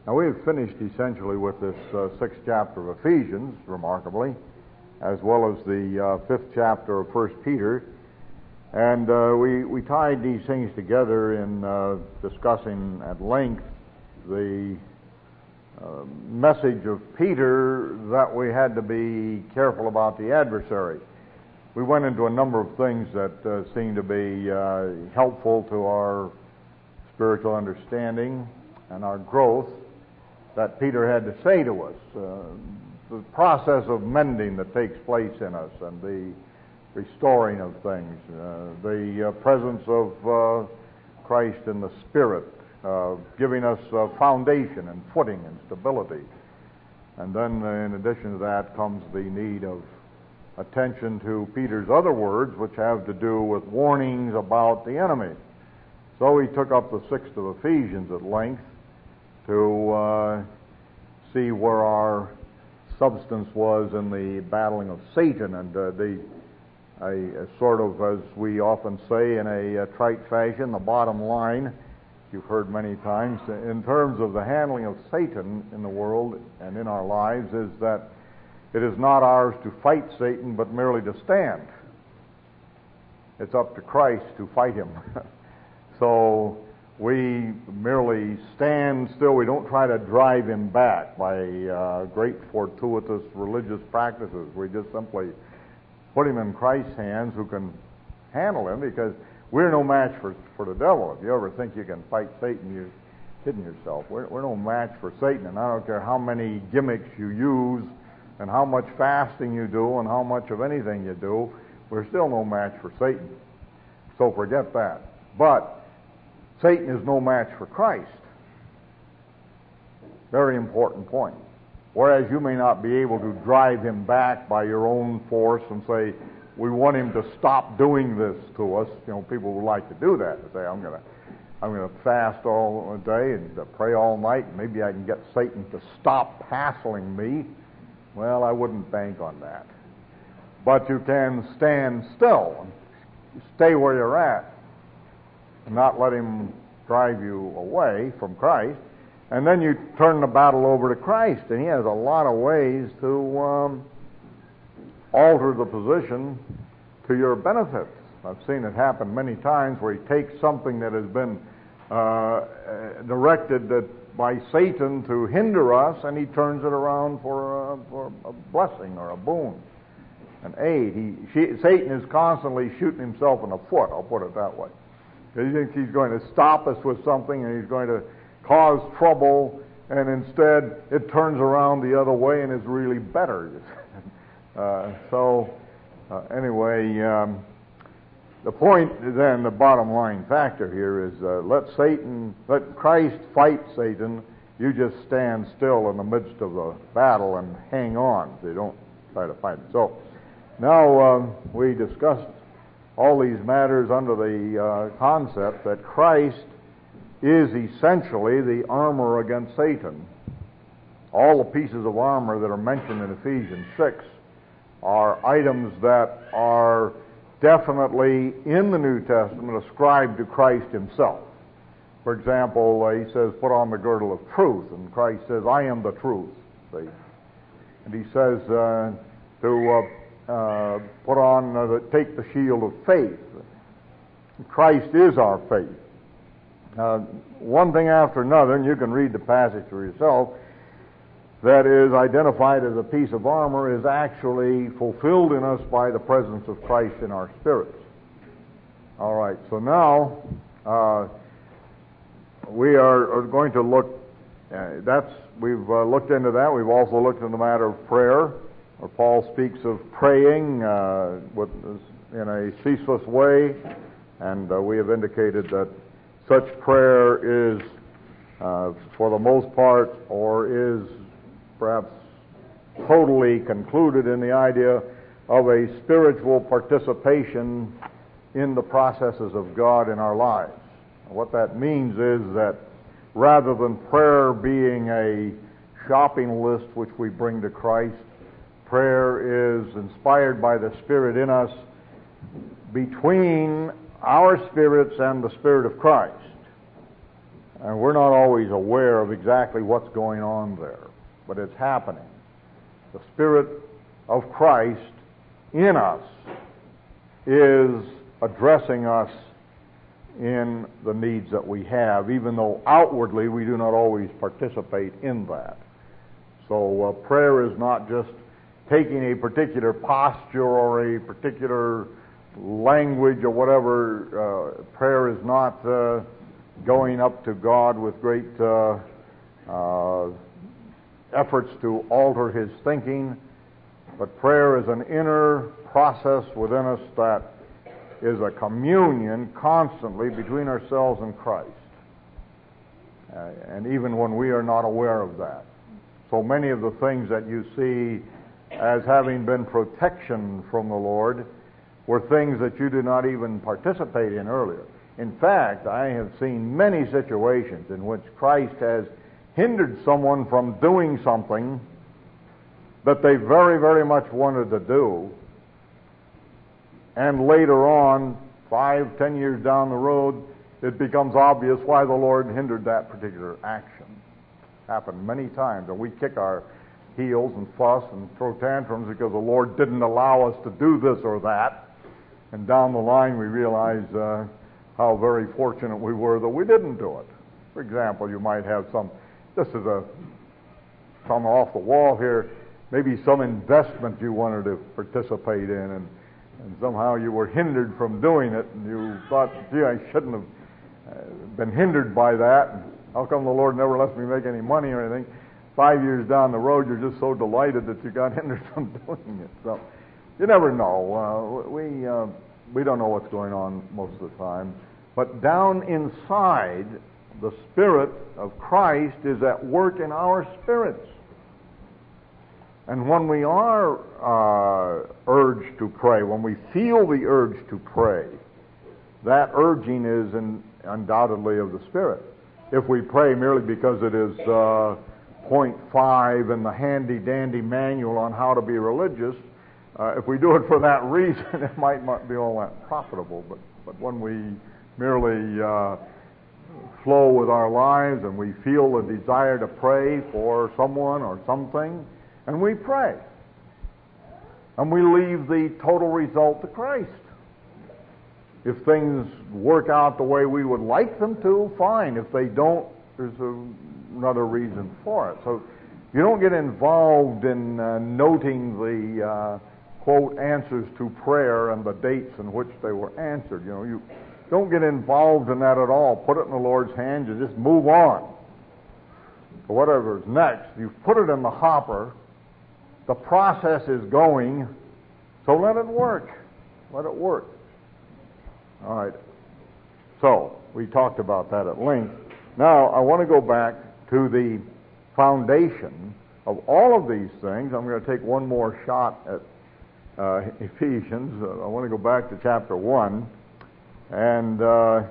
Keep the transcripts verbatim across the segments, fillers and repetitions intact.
Now, we have finished essentially with this uh, sixth chapter of Ephesians, remarkably, as well as the uh, fifth chapter of First Peter. And uh, we, we tied these things together in uh, discussing at length the uh, message of Peter that we had to be careful about the adversary. We went into a number of things that uh, seemed to be uh, helpful to our spiritual understanding and our growth that Peter had to say to us. Uh, the process of mending that takes place in us and the restoring of things, uh, the uh, presence of uh, Christ in the Spirit, uh, giving us uh, foundation and footing and stability. And then uh, in addition to that comes the need of attention to Peter's other words, which have to do with warnings about the enemy. So he took up the sixth of Ephesians at length to uh, see where our substance was in the battling of Satan, and uh, the a, a sort of, as we often say in a, a trite fashion, the bottom line, you've heard many times, in terms of the handling of Satan in the world and in our lives, is that it is not ours to fight Satan, but merely to stand. It's up to Christ to fight him. So we merely stand still. We don't try to drive him back by uh, great fortuitous religious practices. We just simply put him in Christ's hands, who can handle him, because we're no match for, for the devil. If you ever think you can fight Satan, you're kidding yourself. We're, we're no match for Satan, and I don't care how many gimmicks you use and how much fasting you do and how much of anything you do, we're still no match for Satan. So forget that. But Satan is no match for Christ. Very important point. Whereas you may not be able to drive him back by your own force and say, we want him to stop doing this to us. You know, people would like to do that. They say, I'm going to I'm going to fast all day and pray all night, and maybe I can get Satan to stop hassling me. Well, I wouldn't bank on that. But you can stand still and stay where you're at and not let him drive you away from Christ. And then you turn the battle over to Christ, and he has a lot of ways to um, alter the position to your benefit. I've seen it happen many times where he takes something that has been uh, directed by Satan to hinder us, and he turns it around for a, for a blessing or a boon, an aid. He, she, Satan is constantly shooting himself in the foot, I'll put it that way. He thinks he's going to stop us with something, and he's going to cause trouble, and instead it turns around the other way and is really better. uh, so, uh, anyway, um, the point then, the bottom line factor here is uh, let Satan, let Christ fight Satan. You just stand still in the midst of the battle and hang on. So you don't try to fight him. So, now um, we discussed all these matters under the uh, concept that Christ is essentially the armor against Satan. All the pieces of armor that are mentioned in Ephesians six are items that are definitely in the New Testament ascribed to Christ himself. For example, uh, he says, put on the girdle of truth, and Christ says, I am the truth. See? And he says uh, to uh, uh, put on, uh, the, take the shield of faith. Christ is our faith. Uh, one thing after another, and you can read the passage for yourself, that is identified as a piece of armor is actually fulfilled in us by the presence of Christ in our spirits. All right, so now uh, we are, are going to look, uh, that's, we've uh, looked into that. We've also looked into the matter of prayer, where Paul speaks of praying uh, with, in a ceaseless way, and uh, we have indicated that such prayer is, uh, for the most part, or is perhaps totally concluded in the idea of a spiritual participation in the processes of God in our lives. What that means is that rather than prayer being a shopping list which we bring to Christ, prayer is inspired by the Spirit in us between our spirits and the Spirit of Christ. And we're not always aware of exactly what's going on there, but it's happening. The Spirit of Christ in us is addressing us in the needs that we have, even though outwardly we do not always participate in that. So uh, prayer is not just taking a particular posture or a particular language or whatever. Uh, prayer is not uh, going up to God with great uh, uh, efforts to alter His thinking, but prayer is an inner process within us that is a communion constantly between ourselves and Christ. Uh, and even when we are not aware of that. So many of the things that you see as having been protection from the Lord were things that you did not even participate in earlier. In fact, I have seen many situations in which Christ has hindered someone from doing something that they very, very much wanted to do, and later on, five, ten years down the road, it becomes obvious why the Lord hindered that particular action. Happened many times, and we kick our heels and fuss and throw tantrums because the Lord didn't allow us to do this or that, and down the line we realize uh, how very fortunate we were that we didn't do it. For example, you might have some, this is a some off the wall here, maybe some investment you wanted to participate in, and And somehow you were hindered from doing it, and you thought, gee, I shouldn't have been hindered by that. And how come the Lord never lets me make any money or anything? Five years down the road, you're just so delighted that you got hindered from doing it. So you never know. Uh, we uh, we don't know what's going on most of the time. But down inside, the Spirit of Christ is at work in our spirits. And when we are uh, urged to pray, when we feel the urge to pray, that urging is in, undoubtedly of the Spirit. If we pray merely because it is uh, point five in the handy-dandy manual on how to be religious, uh, if we do it for that reason, it might not be all that profitable. But, but when we merely uh, flow with our lives and we feel the desire to pray for someone or something, and we pray, and we leave the total result to Christ. If things work out the way we would like them to, fine. If they don't, there's a, another reason for it. So you don't get involved in uh, noting the, uh, quote, answers to prayer and the dates in which they were answered. You know, you don't get involved in that at all. Put it in the Lord's hands and just move on. For whatever's next, you've put it in the hopper. The process is going, so let it work. Let it work. All right. So, we talked about that at length. Now, I want to go back to the foundation of all of these things. I'm going to take one more shot at uh, Ephesians. Uh, I want to go back to chapter one and uh,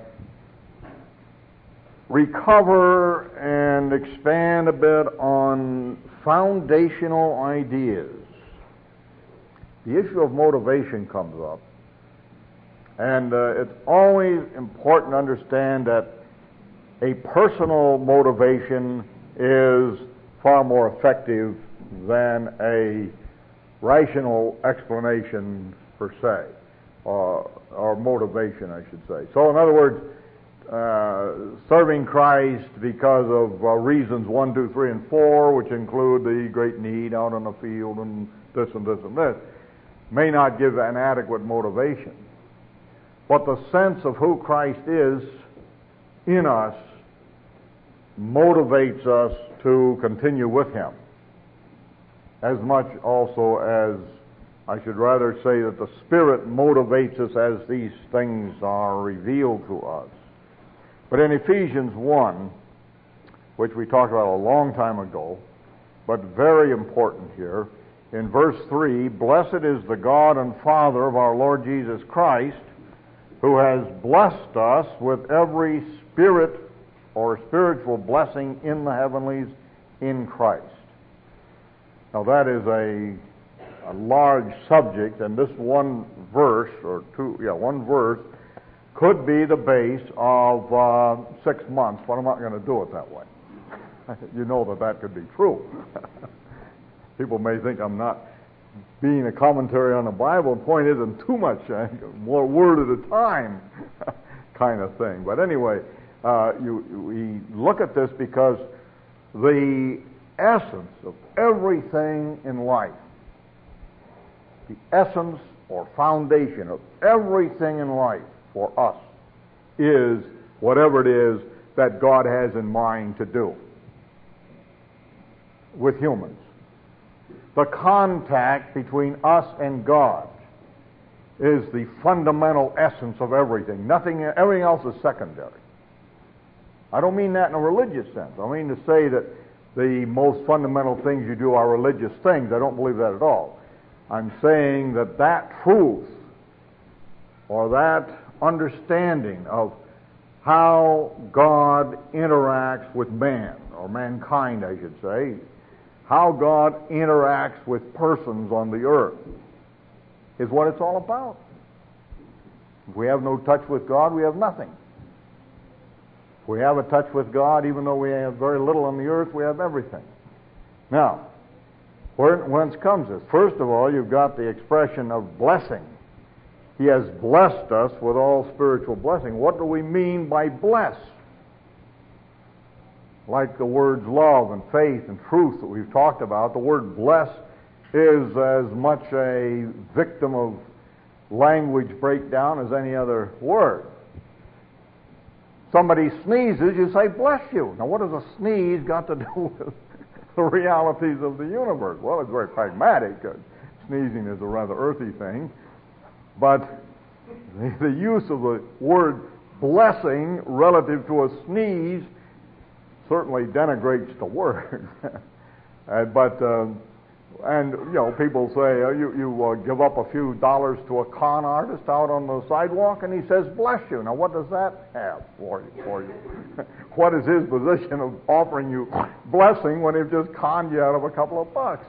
recover and expand a bit on foundational ideas. The issue of motivation comes up, and uh, it's always important to understand that a personal motivation is far more effective than a rational explanation per se, uh, or motivation, I should say. So, in other words, Uh, serving Christ because of uh, reasons one, two, three, and four, which include the great need out on the field and this and this and this, may not give an adequate motivation. But the sense of who Christ is in us motivates us to continue with Him, as much also as, I should rather say, that the Spirit motivates us as these things are revealed to us. But in Ephesians one, which we talked about a long time ago, but very important here, in verse three, "Blessed is the God and Father of our Lord Jesus Christ, who has blessed us with every spirit or spiritual blessing in the heavenlies in Christ." Now that is a, a large subject, and this one verse, or two, yeah, one verse, could be the base of uh, six months, but I'm not going to do it that way. You know that that could be true. People may think I'm not being a commentary on the Bible. The point isn't too much, uh, more word at a time kind of thing. But anyway, uh, you, we look at this because the essence of everything in life, the essence or foundation of everything in life for us is whatever it is that God has in mind to do with humans. The contact between us and God is the fundamental essence of everything. Nothing, everything else is secondary. I don't mean that in a religious sense. I mean to say that the most fundamental things you do are religious things. I don't believe that at all. I'm saying that that truth or that understanding of how God interacts with man, or mankind, I should say, how God interacts with persons on the earth, is what it's all about. If we have no touch with God, we have nothing. If we have a touch with God, even though we have very little on the earth, we have everything. Now, where, whence comes this? First of all, you've got the expression of blessing. He has blessed us with all spiritual blessing. What do we mean by bless? Like the words love and faith and truth that we've talked about, the word bless is as much a victim of language breakdown as any other word. Somebody sneezes, you say, bless you. Now, what has a sneeze got to do with the realities of the universe? Well, it's very pragmatic. Uh, sneezing is a rather earthy thing. But the, the use of the word blessing relative to a sneeze certainly denigrates the word. uh, but, uh, and, you know, people say, uh, you, you uh, give up a few dollars to a con artist out on the sidewalk, and he says, bless you. Now, what does that have for you? For you? What is his position of offering you blessing when he's just conned you out of a couple of bucks?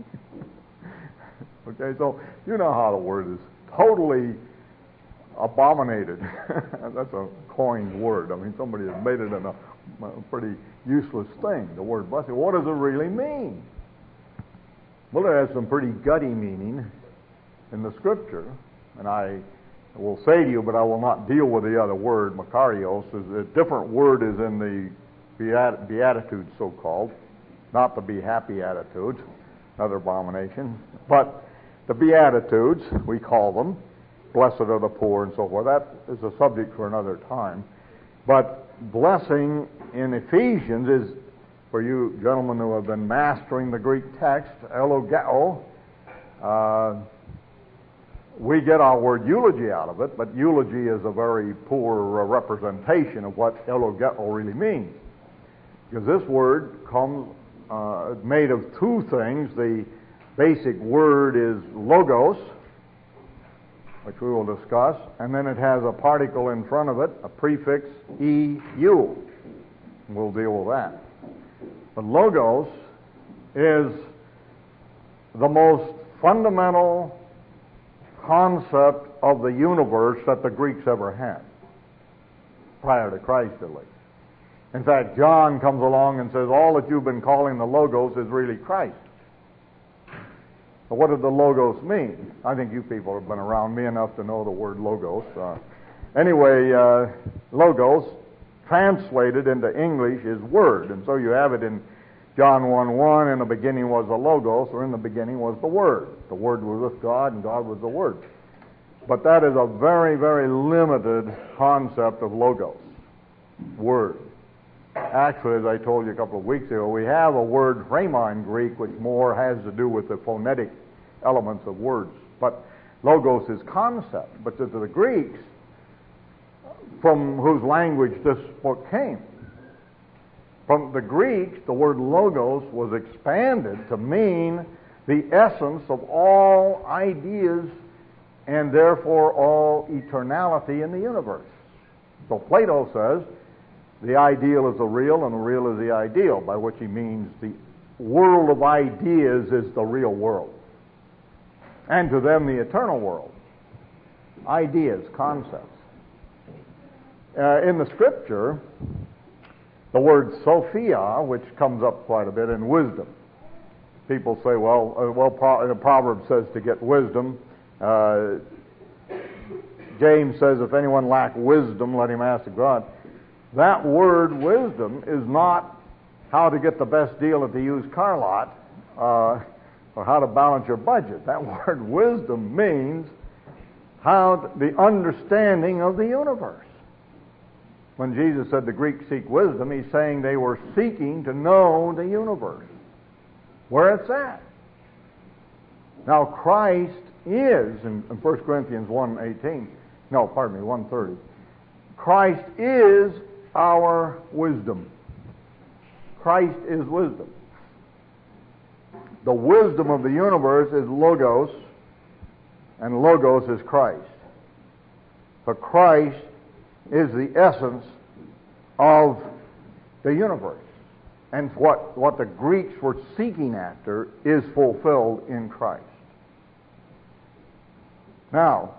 Okay, so you know how the word is totally abominated. That's a coined word. I mean, somebody has made it in a, a pretty useless thing, the word blessing. What does it really mean? Well, it has some pretty gutty meaning in the Scripture, and I will say to you, but I will not deal with the other word, Makarios. A different word is in the Beat- Beatitudes, so-called, not the be happy attitudes, another abomination, but the Beatitudes, we call them, blessed are the poor and so forth. That is a subject for another time. But blessing in Ephesians is, for you gentlemen who have been mastering the Greek text, elogeo, uh, we get our word eulogy out of it, but eulogy is a very poor uh, representation of what elogeo really means. Because this word comes uh, made of two things. The basic word is logos, which we will discuss, and then it has a particle in front of it, a prefix, E U. We'll deal with that. But logos is the most fundamental concept of the universe that the Greeks ever had, prior to Christ at least. In fact, John comes along and says, all that you've been calling the logos is really Christ. But what did the logos mean? I think you people have been around me enough to know the word logos. Uh, anyway, uh, logos, translated into English, is word. And so you have it in John one one, in the beginning was the logos, or in the beginning was the Word. The Word was with God, and God was the Word. But that is a very, very limited concept of logos, word. Actually, as I told you a couple of weeks ago, we have a word, phrema, in Greek, which more has to do with the phonetic elements of words. But logos is concept. But to the Greeks, from whose language this book came, from the Greeks, the word logos was expanded to mean the essence of all ideas and therefore all eternality in the universe. So Plato says the ideal is the real and the real is the ideal, by which he means the world of ideas is the real world. And to them, the eternal world. Ideas, concepts. Uh, in the Scripture, the word Sophia, which comes up quite a bit in wisdom. People say, well, uh, well, Pro- the proverb says to get wisdom. Uh, James says, if anyone lack wisdom, let him ask of God. That word wisdom is not how to get the best deal at the used car lot, uh, or how to balance your budget. That word wisdom means how to, the understanding of the universe. When Jesus said the Greeks seek wisdom, he's saying they were seeking to know the universe, where it's at. Now Christ is, in, in First Corinthians one eighteen, no, pardon me, one thirty, Christ is our wisdom. Christ is wisdom. The wisdom of the universe is Logos, and Logos is Christ. But Christ is the essence of the universe. And what, what the Greeks were seeking after is fulfilled in Christ. Now,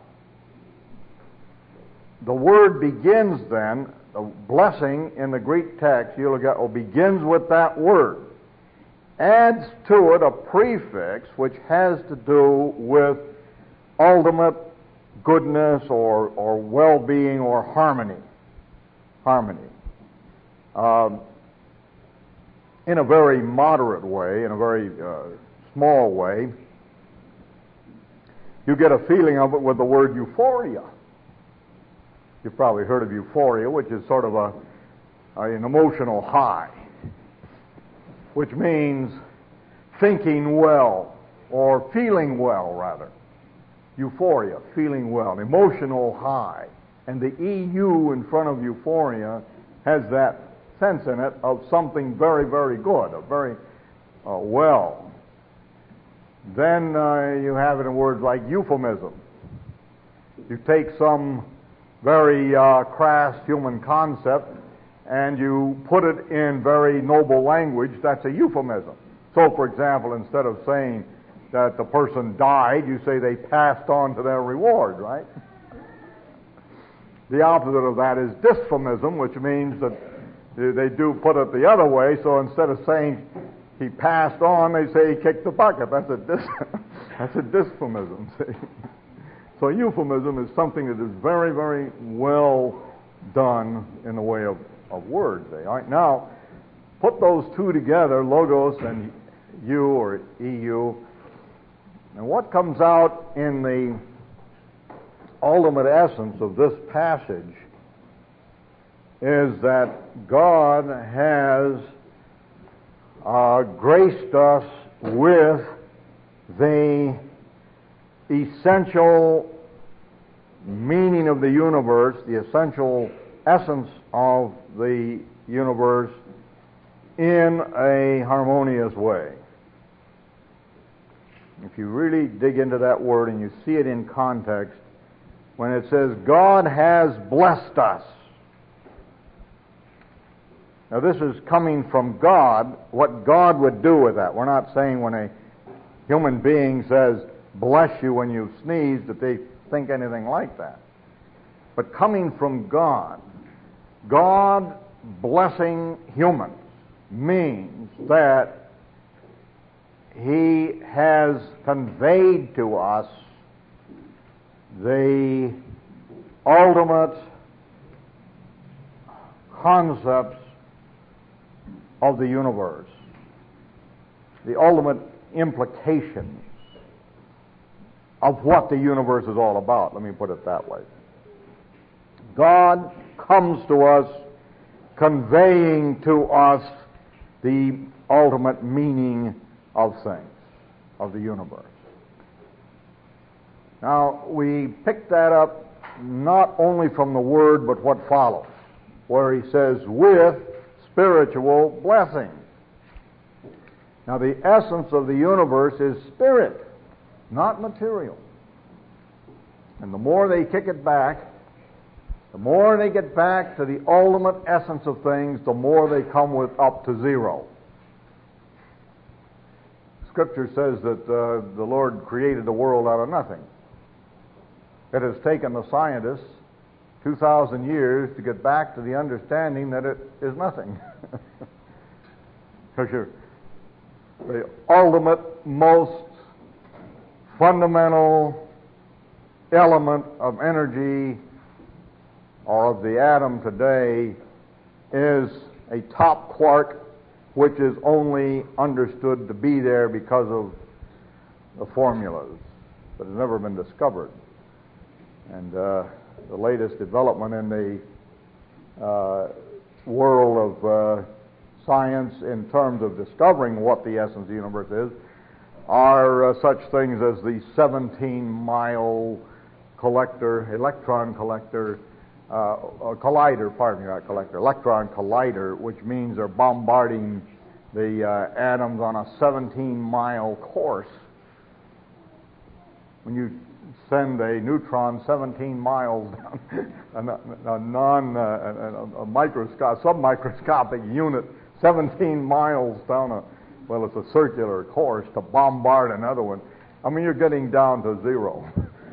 the word begins then, the blessing in the Greek text, you'll get, well, begins with that word. Adds to it a prefix which has to do with ultimate goodness or, or well-being or harmony. Harmony. Um, in a very moderate way, in a very uh, small way, you get a feeling of it with the word euphoria. You've probably heard of euphoria, which is sort of a, a, an emotional high, which means thinking well, or feeling well, rather. Euphoria, feeling well, an emotional high. And the E U in front of euphoria has that sense in it of something very, very good, of very uh, well. Then uh, you have it in words like euphemism. You take some very uh, crass human concept and you put it in very noble language, that's a euphemism. So, for example, instead of saying that the person died, you say they passed on to their reward, right? The opposite of that is dysphemism, which means that they do put it the other way, so instead of saying he passed on, they say he kicked the bucket. That's a, dys- that's a dysphemism, see? So euphemism is something that is very, very well done in the way of, of words. See? All right, now, put those two together, logos and U or E U, and what comes out in the ultimate essence of this passage is that God has uh, graced us with the essential meaning of the universe, the essential essence of the universe in a harmonious way. If you really dig into that word and you see it in context, when it says, God has blessed us. Now this is coming from God, what God would do with that. We're not saying when a human being says, bless you when you sneeze, that they think anything like that. But coming from God, God blessing humans means that He has conveyed to us the ultimate concepts of the universe, the ultimate implications of what the universe is all about. Let me put it that way. God comes to us conveying to us the ultimate meaning of things, of the universe. Now, we pick that up not only from the word, but what follows, where he says, with spiritual blessings. Now, the essence of the universe is spirit, not material. And the more they kick it back, the more they get back to the ultimate essence of things, the more they come with up to zero. Scripture says that uh, the Lord created the world out of nothing. It has taken the scientists two thousand years to get back to the understanding that it is nothing. Because the ultimate, most fundamental element of energy or of the atom today is a top quark, which is only understood to be there because of the formulas, but has never been discovered. And uh, the latest development in the uh, world of uh, science in terms of discovering what the essence of the universe is are uh, such things as the seventeen-mile collector, electron collector, uh, collider, pardon me, not collector, electron collider, which means they're bombarding the uh, atoms on a seventeen-mile course. When you send a neutron seventeen miles down a, a non, uh, a, a microscopic, submicroscopic unit, seventeen miles down a, well, it's a circular course to bombard another one. I mean, you're getting down to zero.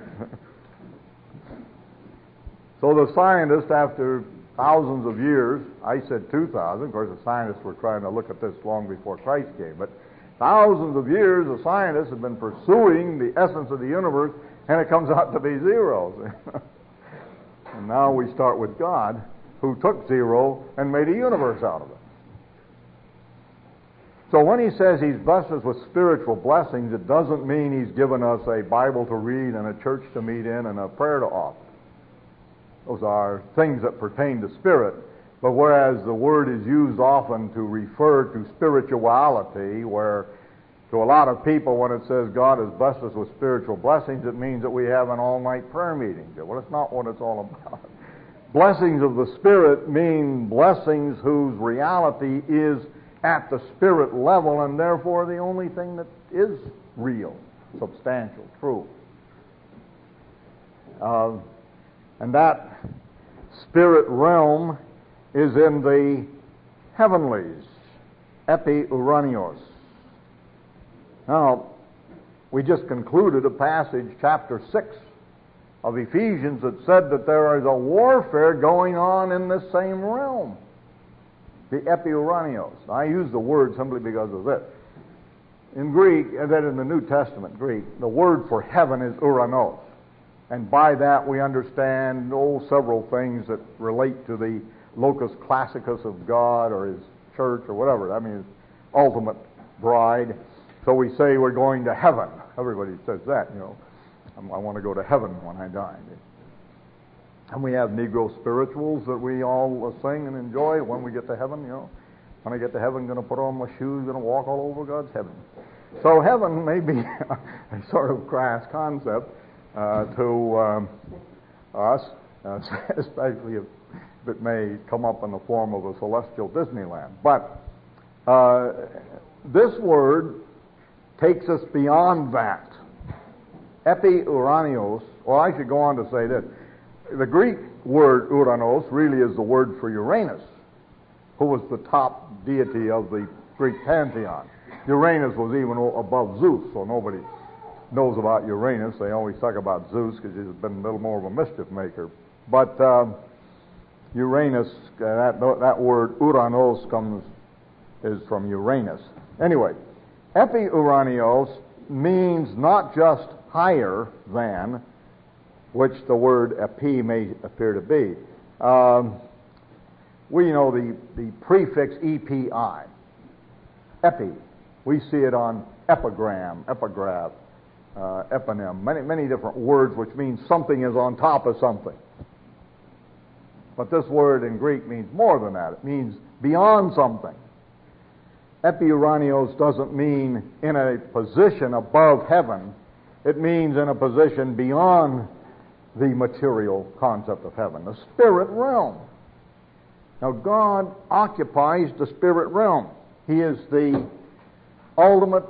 So the scientists, after thousands of years, I said two thousand, of course the scientists were trying to look at this long before Christ came, but thousands of years the scientists have been pursuing the essence of the universe, and it comes out to be zero. And now we start with God, who took zero and made a universe out of it. So when he says he's blessed us with spiritual blessings, it doesn't mean he's given us a Bible to read and a church to meet in and a prayer to offer. Those are things that pertain to spirit. But whereas the word is used often to refer to spirituality, where to a lot of people when it says God has blessed us with spiritual blessings, it means that we have an all-night prayer meeting. Well, it's not what it's all about. Blessings of the Spirit mean blessings whose reality is at the spirit level, and therefore the only thing that is real, substantial, true. Uh, and that spirit realm is in the heavenlies, epiuranios. Now, we just concluded a passage, chapter six of Ephesians, that said that there is a warfare going on in this same realm, the epiuranios. I use the word simply because of this. In Greek, and then in the New Testament Greek, the word for heaven is uranos. And by that we understand, oh, several things that relate to the locus classicus of God or His church or whatever. I mean, His ultimate bride. So we say we're going to heaven. Everybody says that, you know. I want to go to heaven when I die. And we have Negro spirituals that we all sing and enjoy when we get to heaven, you know. When I get to heaven, I'm going to put on my shoes, going to walk all over God's heaven. So heaven may be a sort of crass concept uh, to um, us, uh, especially if it may come up in the form of a celestial Disneyland. But uh, this word takes us beyond that. Epiuranios, or I should go on to say this. The Greek word uranos really is the word for Uranus, who was the top deity of the Greek pantheon. Uranus was even above Zeus, so nobody knows about Uranus. They always talk about Zeus because he's been a little more of a mischief maker. But um, Uranus, uh, that, that word uranos comes, is from Uranus. Anyway, epiuranios means not just higher than, which the word epi may appear to be. Um, we know the, the prefix epi, epi. We see it on epigram, epigraph, uh, eponym, many, many different words which mean something is on top of something. But this word in Greek means more than that. It means beyond something. Epiuranios doesn't mean in a position above heaven. It means in a position beyond the material concept of heaven, the spirit realm. Now, God occupies the spirit realm. He is the ultimate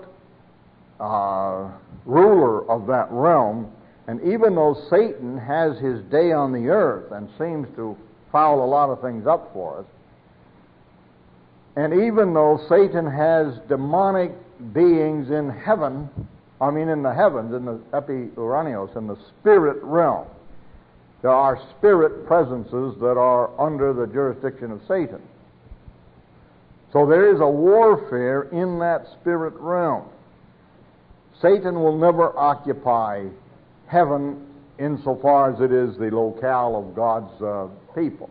uh, ruler of that realm. And even though Satan has his day on the earth and seems to foul a lot of things up for us, and even though Satan has demonic beings in heaven, I mean in the heavens, in the epiuranios, in the spirit realm, there are spirit presences that are under the jurisdiction of Satan. So there is a warfare in that spirit realm. Satan will never occupy heaven insofar as it is the locale of God's uh, people.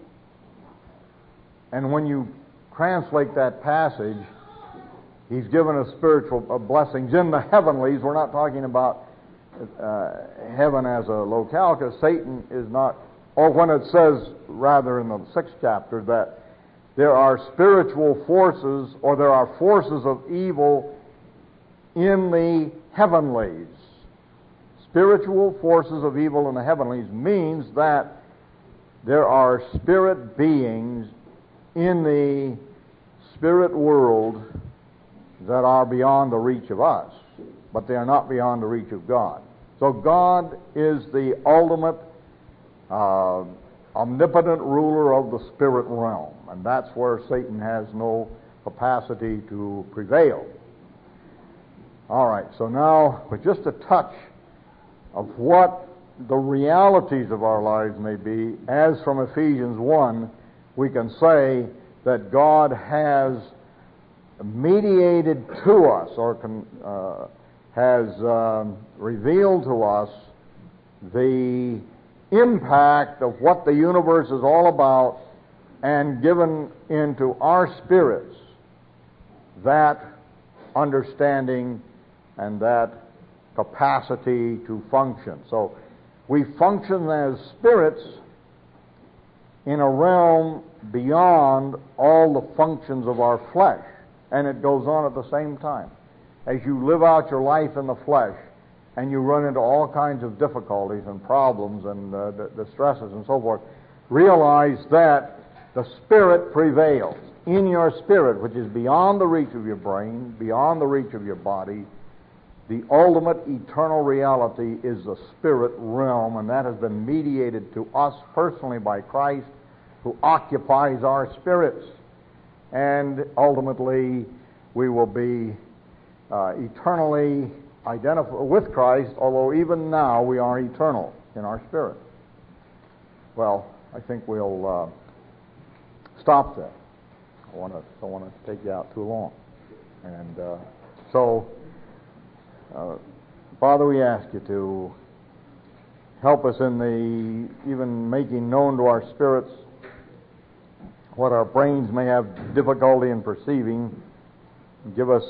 And when you translate that passage, he's given us spiritual uh, blessings in the heavenlies. We're not talking about uh, heaven as a locale, because Satan is not, or when it says, rather in the sixth chapter, that there are spiritual forces, or there are forces of evil in the heavenlies. Spiritual forces of evil in the heavenlies means that there are spirit beings in the spirit world that are beyond the reach of us, but they are not beyond the reach of God. So God is the ultimate uh, omnipotent ruler of the spirit realm, and that's where Satan has no capacity to prevail. All right, so now with just a touch of what the realities of our lives may be, as from Ephesians one, we can say that God has mediated to us, or con, uh, has um, revealed to us the impact of what the universe is all about, and given into our spirits that understanding and that capacity to function. So we function as spirits in a realm beyond all the functions of our flesh, and it goes on at the same time. As you live out your life in the flesh, and you run into all kinds of difficulties and problems and uh, distresses and so forth, realize that the Spirit prevails in your spirit, which is beyond the reach of your brain, beyond the reach of your body. The ultimate eternal reality is the spirit realm, and that has been mediated to us personally by Christ, who occupies our spirits. And ultimately, we will be uh, eternally identified with Christ, although even now we are eternal in our spirit. Well, I think we'll uh, stop there. I want to don't want to take you out too long. And uh, so, uh, Father, we ask you to help us in the even making known to our spirits what our brains may have difficulty in perceiving. Give us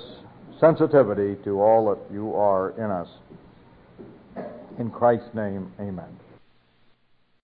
sensitivity to all that you are in us. In Christ's name, amen.